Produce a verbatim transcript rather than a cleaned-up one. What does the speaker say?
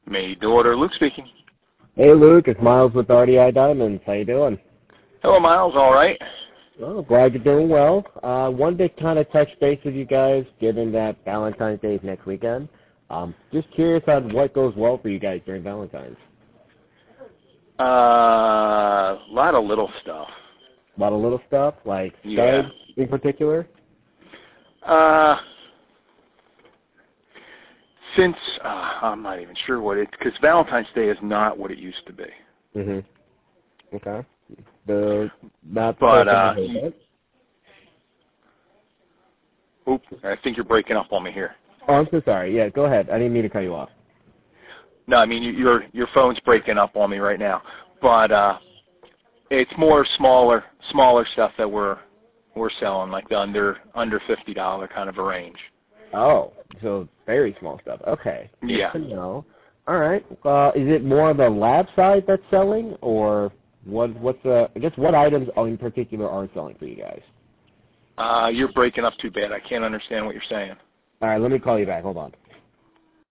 May daughter, Luke speaking. Hey Luke, it's Miles with R D I Diamonds. How you doing? Hello, Miles. All right. Well, glad you're doing well. Uh, wanted to kind of touch base with you guys, given that Valentine's Day is next weekend. Um, just curious on what goes well for you guys during Valentine's. Uh, a lot of little stuff. A lot of little stuff, like Yeah. studs in particular? Uh, since, uh, I'm not even sure what it, because Valentine's Day is not what it used to be. Mm-hmm. Okay. The, not the But, first time uh, I've heard that. oop, I think you're breaking up on me here. Oh, I'm so sorry. Yeah, go ahead. I didn't mean to cut you off. No, I mean, you- your your phone's breaking up on me right now. But, uh, it's more smaller, smaller stuff that we're, we're selling, like the under, under fifty dollars kind of a range. Oh, so very small stuff. Okay. Good Yeah. to know. All right. Uh, is it more on the lab side that's selling, or what? What's the? I guess what items in particular are selling for you guys? Uh, you're breaking up too bad. I can't understand what you're saying. All right. Let me call you back. Hold on.